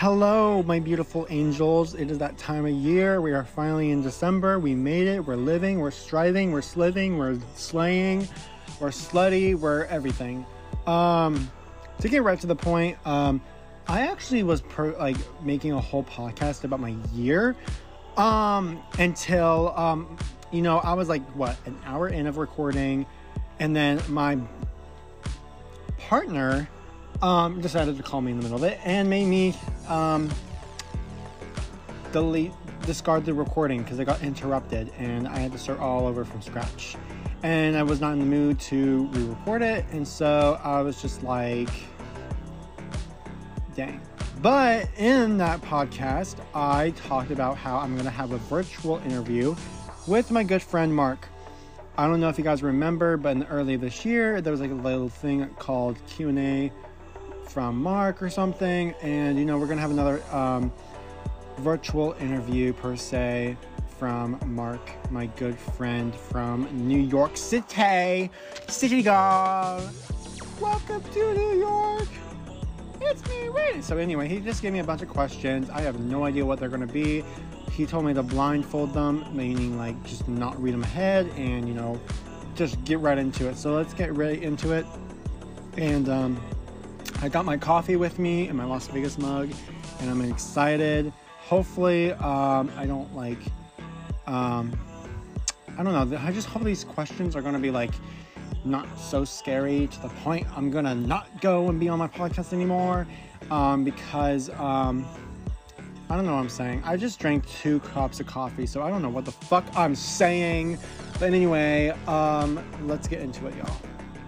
Hello, my beautiful angels. It is that time of year. We are finally in December. We made it. We're living. We're striving. We're sliving. We're slaying. We're slutty. We're everything. To get right to the point, I actually was making a whole podcast about my year. Until I was like an hour in of recording, and then my partner decided to call me in the middle of it and made me discard the recording because it got interrupted and I had to start all over from scratch, and I was not in the mood to re-record it, and so I was just like, dang. But in that podcast, I talked about how I'm going to have a virtual interview with my good friend Mark. I don't know if you guys remember, but in the early this year, there was like a little thing called Q&A from Mark or something. And, we're going to have another virtual interview per se from Mark, my good friend from New York City. City girl. Welcome to New York. It's me, wait. So anyway, he just gave me a bunch of questions. I have no idea what they're going to be. He told me to blindfold them, meaning like just not read them ahead and, just get right into it. So let's get right into it. And I got my coffee with me in my Las Vegas mug, and I'm excited. Hopefully, I don't know. I just hope these questions are going to be not so scary to the point I'm going to not go and be on my podcast anymore. Because, I don't know what I'm saying. I just drank 2 cups of coffee, so I don't know what the fuck I'm saying. But anyway, let's get into it, y'all.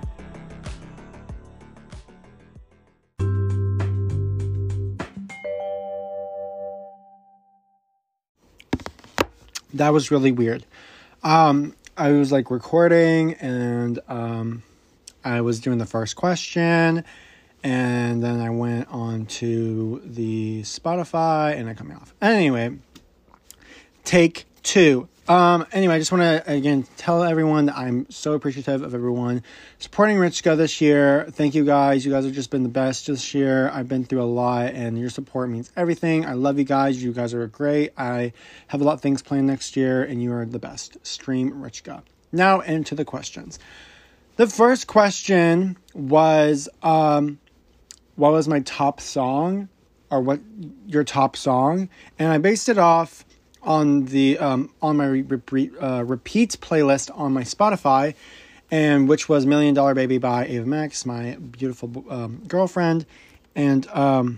That was really weird. I was recording, and I was doing the first question, and then I went on to the Spotify and it cut me off. Anyway, take 2. Anyway, I just want to again tell everyone that I'm so appreciative of everyone supporting Richka this year. Thank you guys. You guys have just been the best this year. I've been through a lot, and your support means everything. I love you guys. You guys are great. I have a lot of things planned next year, and you are the best. Stream Richka. Now into the questions. The first question was, what was my top song, or what your top song? And I based it off on the on my repeats playlist on my Spotify, and which was $1 Million Baby by Ava Max, my beautiful girlfriend. And I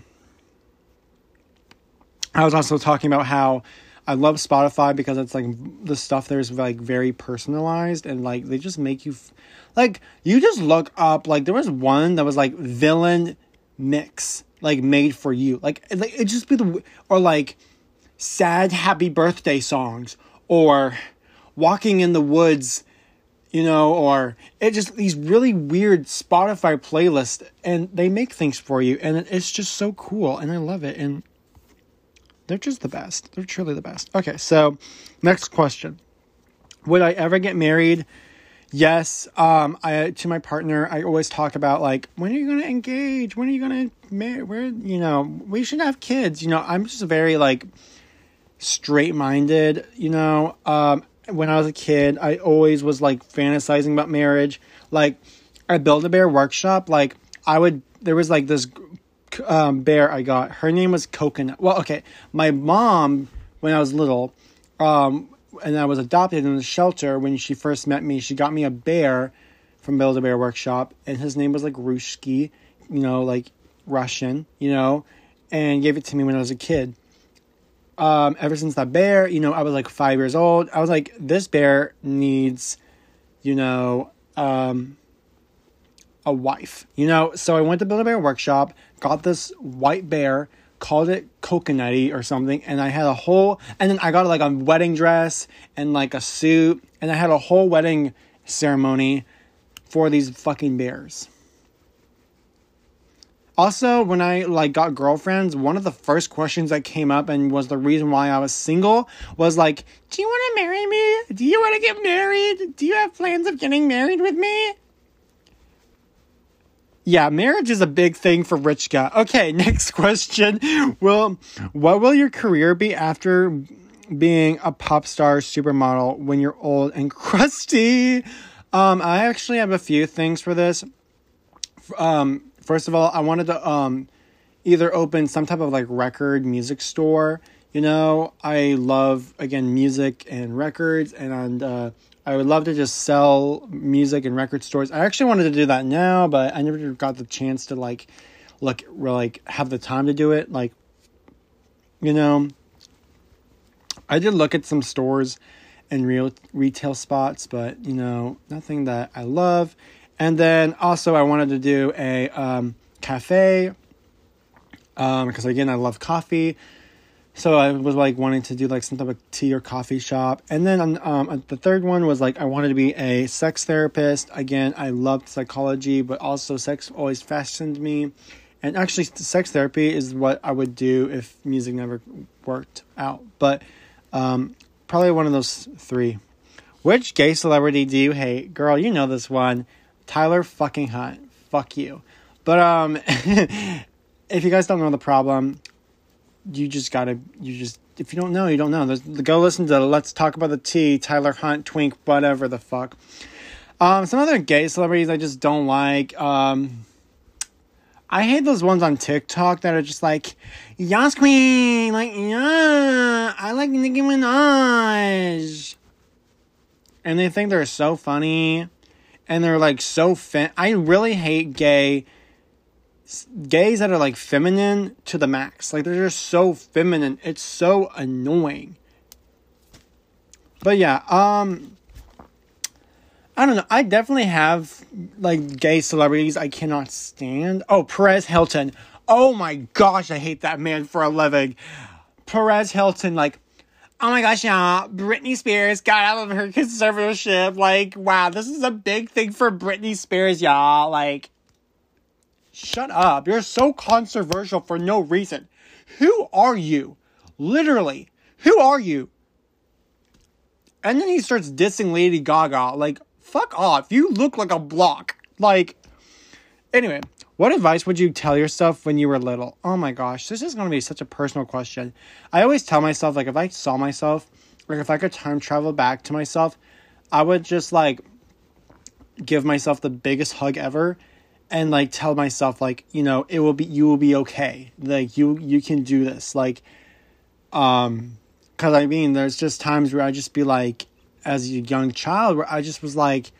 was also talking about how I love Spotify because it's the stuff there is very personalized, and they just make you you just look up, there was one that was villain mix made for you, it just be or sad happy birthday songs, or walking in the woods, or it just these really weird Spotify playlists, and they make things for you, and it's just so cool, and I love it, and they're just the best. They're truly the best. Okay, so next question. Would I ever get married? Yes. To my partner, I always talk about when are you going to engage? When are you going to marry? We should have kids. I'm just very straight-minded, when I was a kid, I always was fantasizing about marriage. At Build-A-Bear Workshop, there was this bear I got. Her name was Coconut. Well, okay, my mom, when I was little, and I was adopted in the shelter, when she first met me, she got me a bear from Build-A-Bear Workshop, and his name was Rushki, Russian, and gave it to me when I was a kid. Ever since that bear, I was 5 years old. I was this bear needs, a wife, So I went to Build-A-Bear Workshop, got this white bear, called it Coconutty or something, and I had and then I got a wedding dress and a suit, and I had a whole wedding ceremony for these fucking bears. Also, when I got girlfriends, one of the first questions that came up and was the reason why I was single was do you want to marry me? Do you want to get married? Do you have plans of getting married with me? Yeah, marriage is a big thing for rich guy. Okay, next question. What will your career be after being a pop star supermodel when you're old and crusty? I actually have a few things for this. First of all, I wanted to either open some type of like record music store. You know, I love, again, music and records, and I would love to just sell music in record stores. I actually wanted to do that now, but I never got the chance to have the time to do it. Like, you know, I did look at some stores and real retail spots, but, you know, nothing that I love. And then also I wanted to do a cafe, because again, I love coffee. So I was like wanting to do like some type of tea or coffee shop. And then the third one was like I wanted to be a sex therapist. Again, I loved psychology, but also sex always fascinated me. And actually, sex therapy is what I would do if music never worked out. But probably one of those three. Which gay celebrity do you hate? Girl, you know this one. Tyler fucking Hunt. Fuck you. But if you guys don't know the problem, if you don't know, you don't know. Go listen to Let's Talk About the Tea, Tyler Hunt, Twink, whatever the fuck. Some other gay celebrities I just don't like. I hate those ones on TikTok that are just like, Yas Queen, like, yeah, I like Nicki Minaj. And they think they're so funny. And they're like so I really hate gays that are like feminine to the max. Like they're just so feminine. It's so annoying. But yeah, I don't know. I definitely have like gay celebrities I cannot stand. Oh, Perez Hilton. Oh my gosh, I hate that man for a living. Perez Hilton, like, oh my gosh, yeah, Britney Spears got out of her conservatorship. Like, wow, this is a big thing for Britney Spears, y'all. Like, shut up. You're so controversial for no reason. Who are you? Literally, who are you? And then he starts dissing Lady Gaga. Like, fuck off. You look like a block. Like, anyway, what advice would you tell yourself when you were little? Oh my gosh, this is going to be such a personal question. I always tell myself, like, if I saw myself, like, if I could time travel back to myself, I would just, like, give myself the biggest hug ever and, like, tell myself, like, you know, you will be okay. Like, you can do this. Like, because, I mean, there's just times where I just be, like, as a young child, where I just was, like,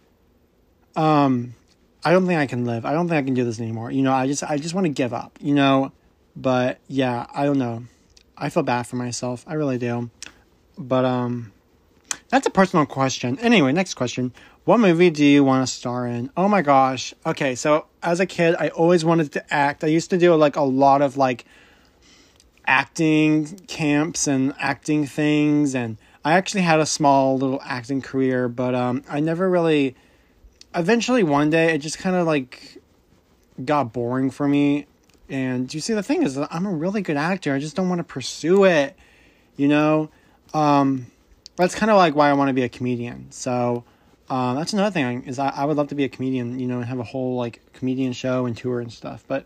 I don't think I can live. I don't think I can do this anymore. You know, I just want to give up, you know, but yeah, I don't know. I feel bad for myself. I really do. But, that's a personal question. Anyway, next question. What movie do you want to star in? Oh my gosh. Okay. So as a kid, I always wanted to act. I used to do like a lot of like acting camps and acting things. And I actually had a small little acting career, but, I never really, eventually one day it just kind of like got boring for me. And you see, the thing is that I'm a really good actor. I just don't want to pursue it, you know? That's kind of like why I want to be a comedian. So, that's another thing is I would love to be a comedian, you know, and have a whole like comedian show and tour and stuff. But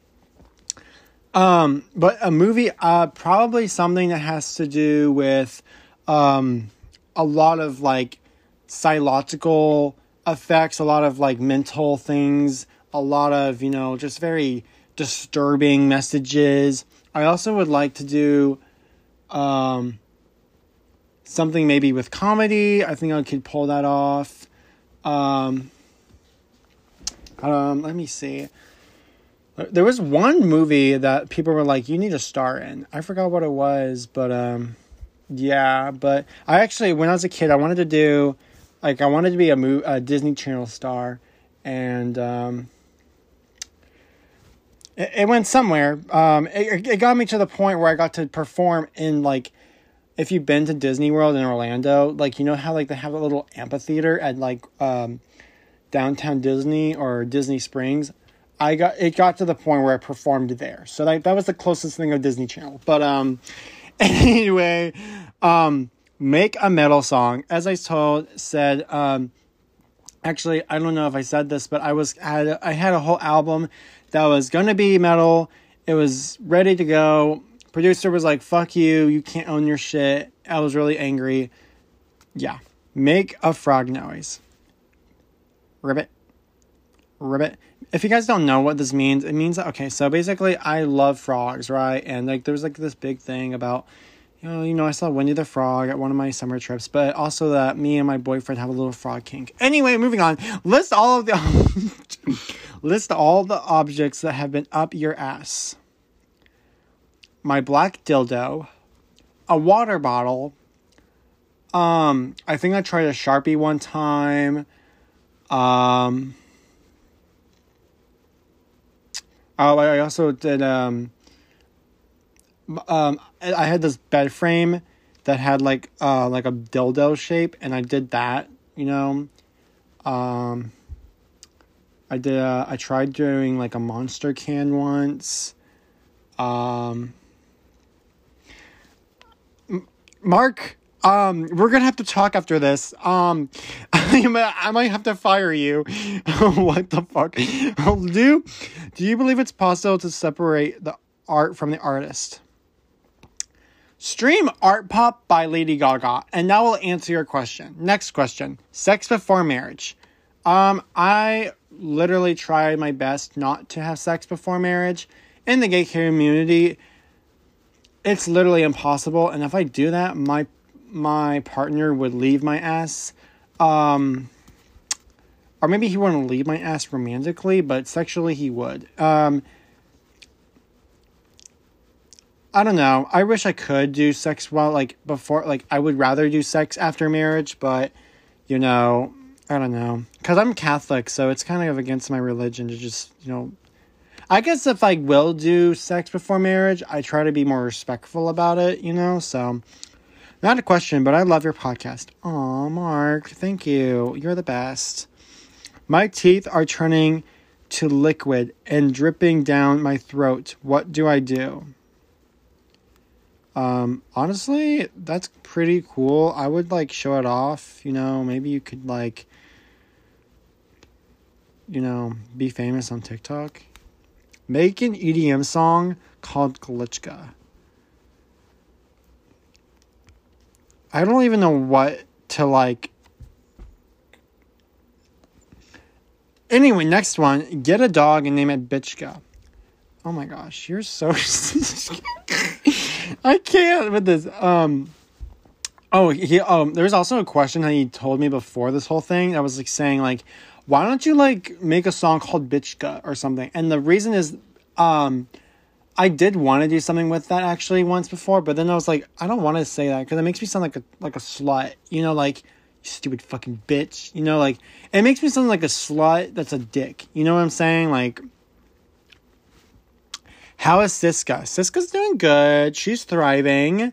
a movie, probably something that has to do with, a lot of like psychological effects, a lot of like mental things, a lot of, you know, just very disturbing messages. I also would like to do something maybe with comedy. I think I could pull that off. Let me see. There was one movie that people were like, you need to star in. I forgot what it was, but yeah, but I actually, when I was a kid, I wanted to do, like, I wanted to be a Disney Channel star, and it went somewhere. It got me to the point where I got to perform in, like, if you've been to Disney World in Orlando, like, you know how, like, they have a little amphitheater at, like, downtown Disney or Disney Springs? It got to the point where I performed there. So that was the closest thing of Disney Channel. But, anyway, make a metal song. As I said, I Actually, I don't know if I said this, but I had a whole album that was gonna be metal. It was ready to go. Producer was like, "Fuck you, you can't own your shit." I was really angry. Yeah, make a frog noise. Ribbit, ribbit. If you guys don't know what this means, it means that, okay, so basically I love frogs, right? And like there's like this big thing about, I saw Winnie the Frog at one of my summer trips, but also that me and my boyfriend have a little frog kink. Anyway, moving on. List all the objects that have been up your ass. My black dildo, a water bottle. I think I tried a Sharpie one time. I also did, I had this bed frame that had like a dildo shape, and I did that, I tried doing like a monster can once. Mark, we're gonna have to talk after this. I might have to fire you. What the fuck? Do you believe it's possible to separate the art from the artist? Stream Art Pop by Lady Gaga, and that will answer your question. Next question. Sex before marriage. I literally try my best not to have sex before marriage. In the gay community, it's literally impossible, and if I do that, my partner would leave my ass. Or maybe he wouldn't leave my ass romantically, but sexually he would. I don't know. I wish I could do sex before, I would rather do sex after marriage, but, I don't know. Because I'm Catholic, so it's kind of against my religion to just, I guess if I will do sex before marriage, I try to be more respectful about it, so. Not a question, but I love your podcast. Aw, Mark, thank you. You're the best. My teeth are turning to liquid and dripping down my throat. What do I do? Honestly, that's pretty cool. I would show it off, maybe you could be famous on TikTok. Make an EDM song called Glitchka. I don't even know what to Anyway, next one. Get a dog and name it Bitchka. Oh my gosh, you're so... I can't with this. There's also a question that he told me before this whole thing. I was saying why don't you make a song called Bitchka or something? And the reason is, I did want to do something with that actually once before, but then I was like, I don't want to say that because it makes me sound like a slut, you stupid fucking bitch, it makes me sound like a slut that's a dick, you know what I'm saying? How is Siska? Siska's doing good. She's thriving.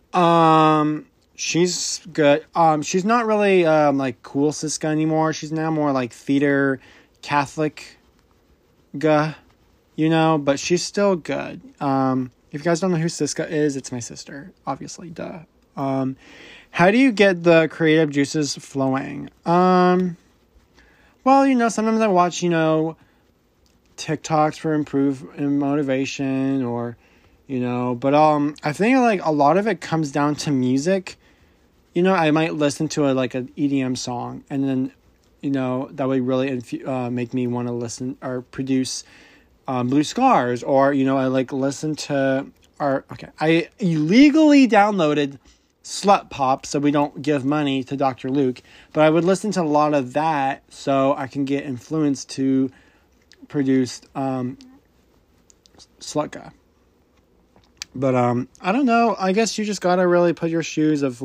She's good. She's not really cool Siska anymore. She's now more theater Catholic but she's still good. If you guys don't know who Siska is, it's my sister, obviously, duh. How do you get the creative juices flowing? Well, sometimes I watch, TikToks for in motivation or, but I think a lot of it comes down to music. I might listen to an EDM song and then, that would really make me want to listen or produce Blue Scars, or I listen to I illegally downloaded Slut Pop so we don't give money to Dr. Luke, but I would listen to a lot of that so I can get influence to produce Slutka. But I don't know, I guess you just gotta really put your shoes of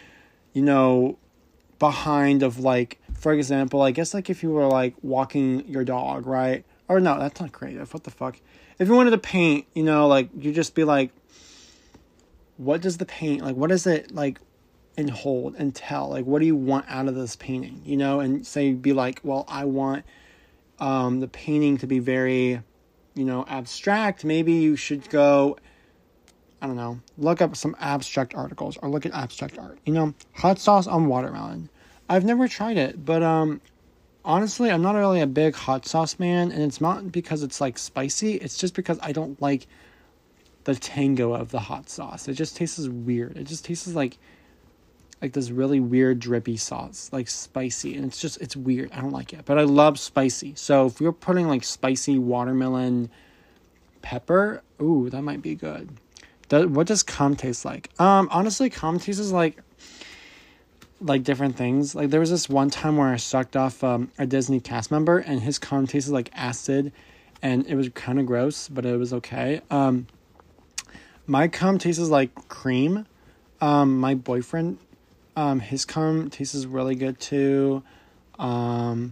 behind of for example, I guess if you were walking your dog, right? Or no, that's not creative. What the fuck? If you wanted to paint, you just be what does the paint, what does it, and hold and tell? What do you want out of this painting? And be well, I want the painting to be very, abstract. Maybe you should go, I don't know, look up some abstract articles or look at abstract art. Hot sauce on watermelon. I've never tried it, but honestly, I'm not really a big hot sauce man, and it's not because it's like spicy. It's just because I don't like the tango of the hot sauce. It just tastes weird. It just tastes like this really weird drippy sauce, like spicy, and it's weird. I don't like it, but I love spicy. So if you're putting like spicy watermelon pepper, ooh, that might be good. What does cum taste like? Honestly, cum tastes like different things. Like there was this one time where I sucked off a Disney cast member, and his cum tasted like acid, and it was kind of gross, but it was okay. My cum tastes like cream. My boyfriend, his cum tastes really good too. That's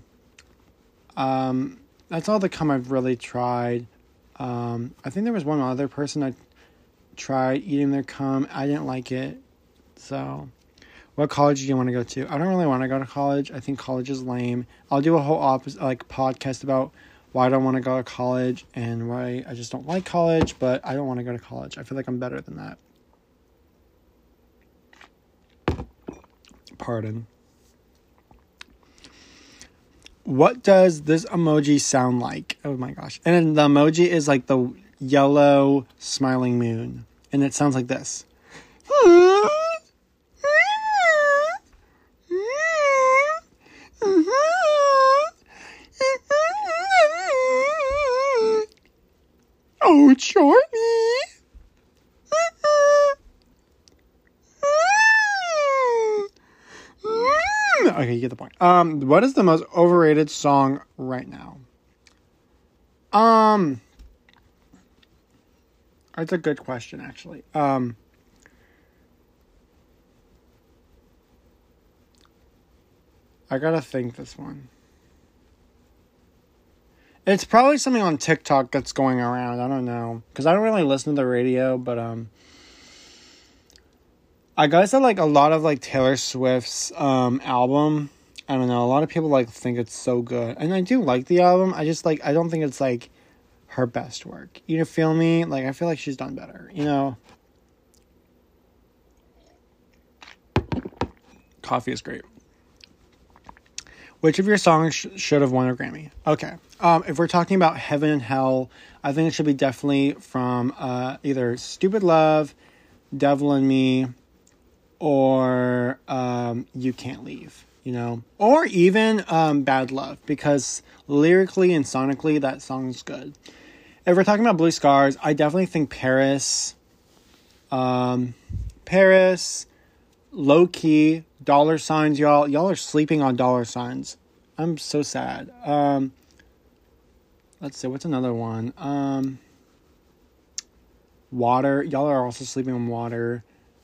all the cum I've really tried. I think there was one other person I tried eating their cum. I didn't like it. So, what college do you want to go to? I don't really want to go to college. I think college is lame. I'll do a whole podcast about why I don't want to go to college and why I just don't like college, but I don't want to go to college. I feel like I'm better than that. Pardon. What does this emoji sound like? Oh my gosh. And then the emoji is like the yellow smiling moon. And it sounds like this. Oh, Charlie. Okay, you get the point. What is the most overrated song right now? That's a good question, actually. I gotta think this one. It's probably something on TikTok that's going around. I don't know. Because I don't really listen to the radio, but, I guess I like a lot of, like, Taylor Swift's, album. I don't know. A lot of people, like, think it's so good. And I do like the album. I just, like, I don't think it's, like, her best work. You feel me? Like, I feel like she's done better, you know? Coffee is great. Which of your songs should have won a Grammy? Okay. If we're talking about Heaven and Hell, I think it should be definitely from either Stupid Love, Devil in Me, or You Can't Leave, you know? Or even Bad Love, because lyrically and sonically, that song's good. If we're talking about Blue Scars, I definitely think Paris, Low Key, Dollar Signs, y'all. Y'all are sleeping on Dollar Signs. I'm so sad. Let's see, what's another one? Water. Y'all are also sleeping on Water.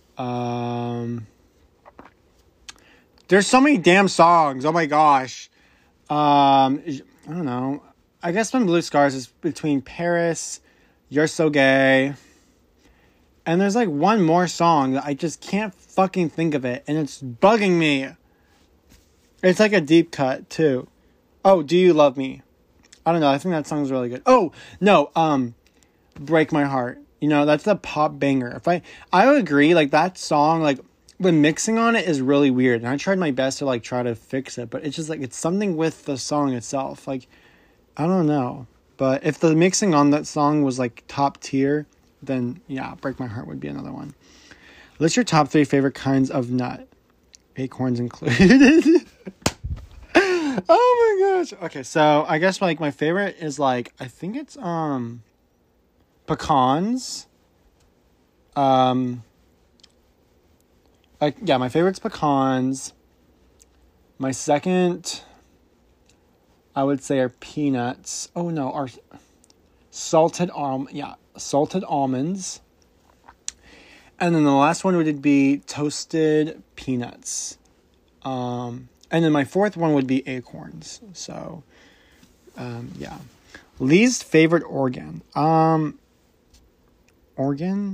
There's so many damn songs. Oh my gosh. I don't know. I guess when Blue Scars is between Paris, You're So Gay, and there's like one more song that I just can't fucking think of it, and it's bugging me. It's like a deep cut too. Oh, Do You Love Me? I don't know. I think that song's really good. Oh, no. Break My Heart. You know, that's a pop banger. I would agree, like that song, like the mixing on it is really weird. And I tried my best to like try to fix it, but it's just like, it's something with the song itself. Like, I don't know. But if the mixing on that song was like top tier, then yeah, Break My Heart would be another one. List your top 3 favorite kinds of nut. Acorns included. Oh my gosh. Okay, so I guess like my favorite is like, I think it's pecans. Yeah, my favorite's pecans. My second, I would say, are peanuts. Oh no, are salted almonds. And then the last one would be toasted peanuts. And then my fourth one would be acorns. So, yeah. Least favorite organ. Organ?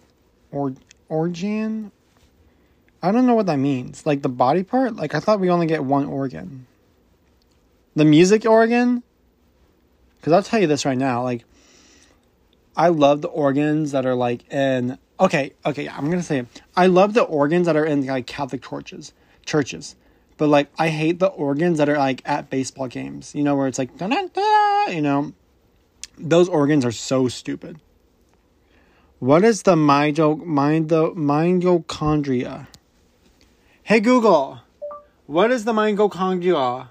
Organ? I don't know what that means. Like the body part? Like I thought we only get one organ. The music organ? Because I'll tell you this right now. Like, I love the organs that are like in... Okay, I'm going to say it. I love the organs that are in like Catholic churches. But, like, I hate the organs that are, like, at baseball games. You know, where it's like, da-da-da, you know. Those organs are so stupid. What is the mitochondria? Hey, Google. What is the mitochondria?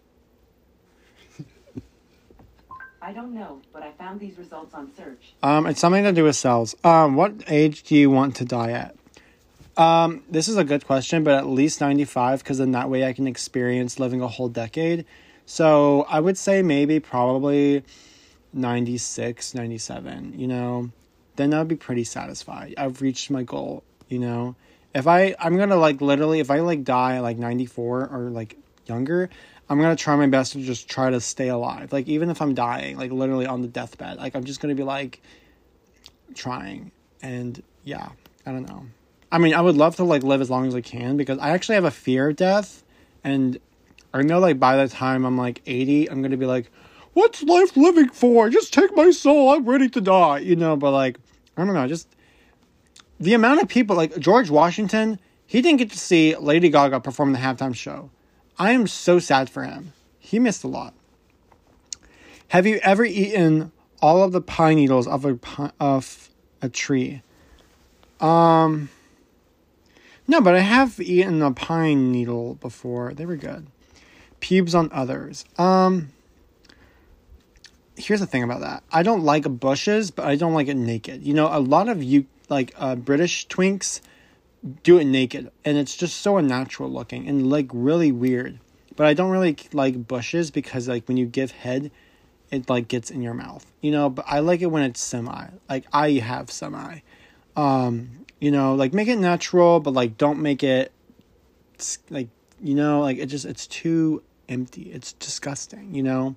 I don't know, but I found these results on search. It's something to do with cells. What age do you want to die at? This is a good question, but at least 95, because then that way I can experience living a whole decade. So I would say maybe probably 96, 97, you know, then I'd be pretty satisfied. I've reached my goal, you know. I'm gonna, like, literally, if I, like, die at, like, 94 or, like, younger, I'm gonna try my best to just try to stay alive. Like, even if I'm dying, like, literally on the deathbed, like, I'm just gonna be, like, trying. And, yeah, I don't know. I mean, I would love to, like, live as long as I can, because I actually have a fear of death, and I know, like, by the time I'm, like, 80, I'm gonna be like, what's life living for? Just take my soul, I'm ready to die, you know. But, like, I don't know, just the amount of people, like, George Washington, he didn't get to see Lady Gaga perform the halftime show. I am so sad for him. He missed a lot. Have you ever eaten all of the pine needles of a tree? No, but I have eaten a pine needle before. They were good. Pubes on others. Here's the thing about that. I don't like bushes, but I don't like it naked. You know, a lot of you, like, British twinks do it naked, and it's just so unnatural looking and, like, really weird. But I don't really like bushes because, like, when you give head, it, like, gets in your mouth, you know. But I like it when it's semi. Like, I have semi. You know, like, make it natural, but, like, don't make it, like, you know, like, it's too empty. It's disgusting, you know.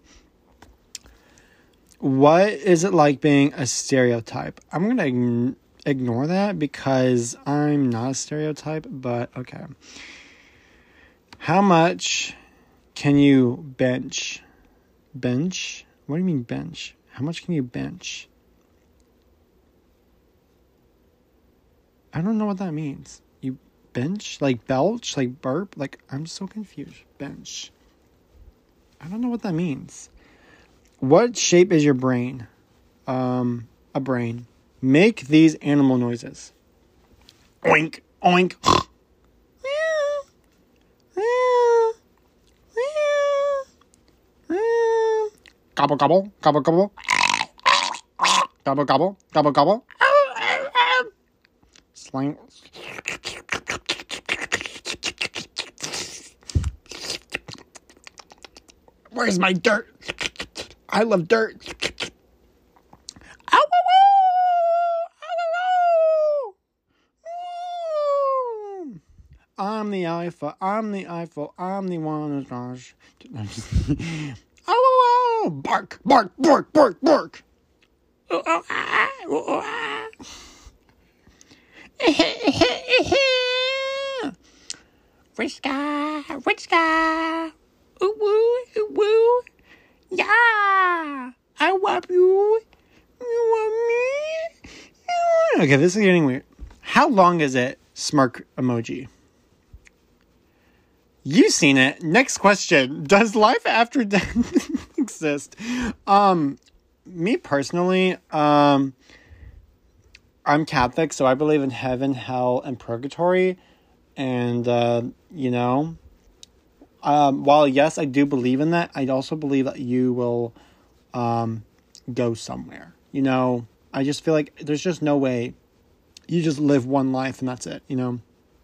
What is it like being a stereotype? I'm going to ignore that because I'm not a stereotype, but okay. How much can you bench? Bench? What do you mean bench? How much can you bench? I don't know what that means. You bench? Like belch? Like burp? Like, I'm so confused. Bench. I don't know what that means. What shape is your brain? A brain. Make these animal noises. Oink, oink. Gobble, gobble, gobble, gobble. Gobble, gobble, gobble, gobble. Slang. Where's my dirt? I love dirt. I'm the Eiffel, I'm the Eiffel, I'm the one who's oh, bark, bark, bark, bark, bark. Whiska, whiska, ooh woo, ooh woo, yeah, I want you, you want me? Okay, this is getting weird. How long is it? Smirk emoji. You've seen it. Next question. Does life after death exist? Me personally, I'm Catholic, so I believe in heaven, hell, and purgatory. And, you know, while yes, I do believe in that, I also believe that you will, go somewhere. You know, I just feel like there's just no way you just live one life and that's it, you know?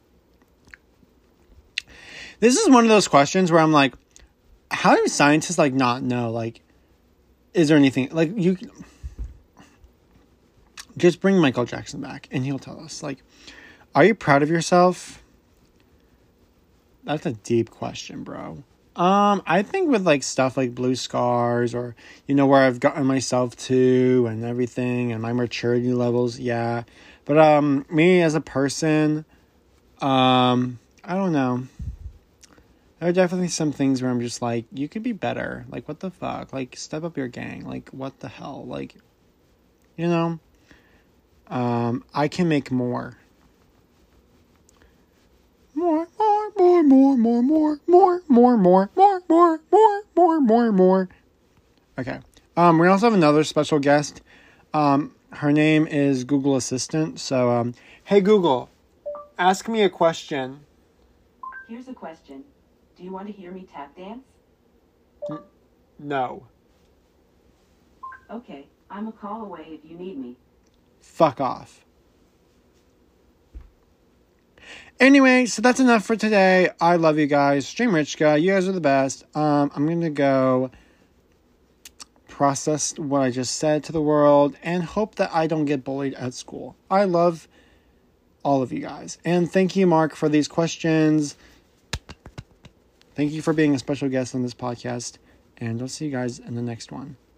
This is one of those questions where I'm like, how do scientists, like, not know? Like, is there anything, like, you just bring Michael Jackson back and he'll tell us, like, are you proud of yourself? That's a deep question, bro. I think with, like, stuff like Blue Scars or, you know, where I've gotten myself to and everything and my maturity levels, yeah. But, me as a person, I don't know. There are definitely some things where I'm just like, you could be better. Like, what the fuck? Like, step up your gang. Like, what the hell? Like, you know? I can make more. More. Okay. We also have another special guest. Her name is Google Assistant. So, hey Google, ask me a question. Here's a question. Do you want to hear me tap dance? No. Okay, I'm a call away if you need me. Fuck off. Anyway, so that's enough for today. I love you guys. Stream Rich Guy, you guys are the best. I'm going to go process what I just said to the world and hope that I don't get bullied at school. I love all of you guys. And thank you, Mark, for these questions. Thank you for being a special guest on this podcast. And I'll see you guys in the next one.